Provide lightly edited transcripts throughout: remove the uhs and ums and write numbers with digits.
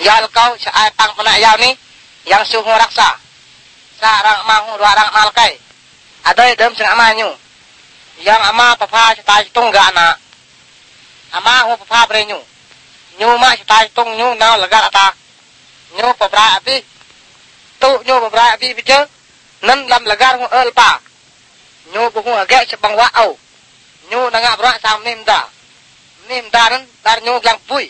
Yal kau ai pang penak yau ni yang suhu raksa. Sarang mahu dua orang malkai. Ada dem sing amanyu. Yang ama papa cita tung ga anak. Ama hu papa brenyu. Nyu ma cita tung nyu nau legal ata. Nyu pabra api. Tu nyu pabra api bice. Nan lam legar hu pa. Nyu buku agak sebang wa au. Nyu nangak bra sam nimda. Nimda nan dar nyu yang pui.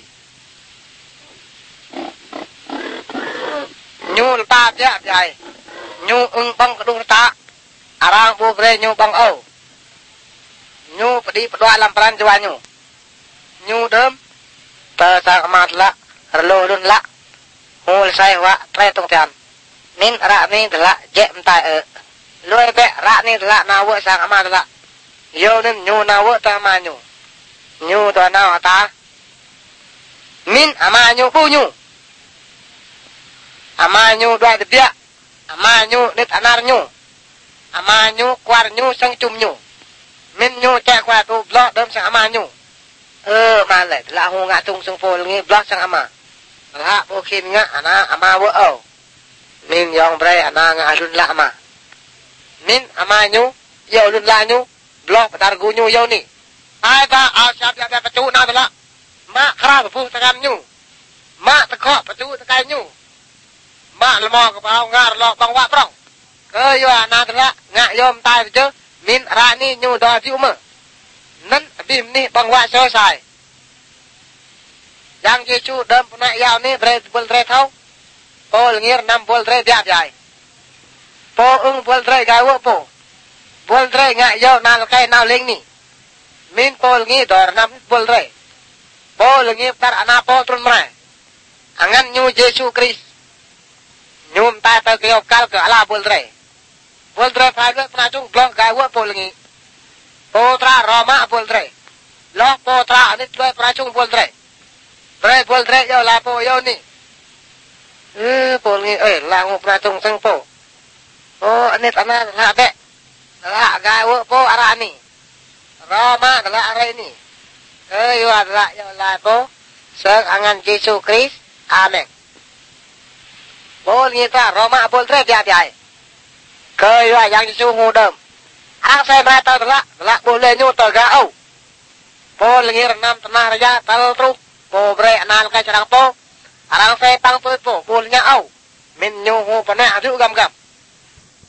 Nyu ta ja jai. Nyu bang kedung ta. Arang bu bre nyu bang au. Nyu pedi pedua lam peran jwa nyu. Nyu dem ta sa mat la rlo dun la. Hul sai wa tre tong tian. Min ra ni la je mtai loi be ra ni la na wo sang ama la. Yo nen nyu na wo ta ma nyu. Nyu to na ta. Min ama nyu bu nyu. Ama nyu dua dia. Ama nyu nit anar nyu. Ama nyu kwar nyu sang chum nyu. Min nyu cha kwa tu blok dem sang ama nyu. Ma le la hu nga tung sung pol ngi blok sang ama. La bo khin nga ana ama wo au. Min yong bre ana nga lun la ama. Min ama nyu yo lun la nyu blok patar gu nyu yo ni. Ai ba au siap ya patu na la. Ma kra pu tekan nyu. Ma tekok patu tekan nyu. Ma lemo ke pau ngar lo bang wa prong. Ke yo ana la nga yom tai je min ra ni nyu do ju me. Nan bim ni bang wa so sai. Yang Yesu dem puna yau ni bre bul bre thau. Pol ngir nam bol bre dia jai. Po bol bre ga wo po. Bol bre nga yo na kai na ling ni. Min pol ngi dor nam bol bre. Pol ngi tar ana po trun mrai. Angan nyu Yesu Kris. Nyum ta ta ke kal ke ala bol bre. Bol bre fa le puna tung blong ga wo pol ngi. Potra Roma bol bre. Lo potra ni le puna tung bol bre. Bre bol bre yo la po yo ni. Pol ngi la ngo puna tung sang po. Oh ani tanah la be. La ga wo po ara ni. Roma la ara ni. Yo ara yo la po. Sang angan Yesus Kris. Amen. Bol ngi ta Roma bol bre dia dia. Ke yo yang Yesus hu dem. Ang sai ma ta la bol le nyu ta ga au. Bol ngi renam tanah raja tal truk. Po bre anal ka charang po. Arang sai pang po bol nya au. Min nyu hu pana aju gam gam.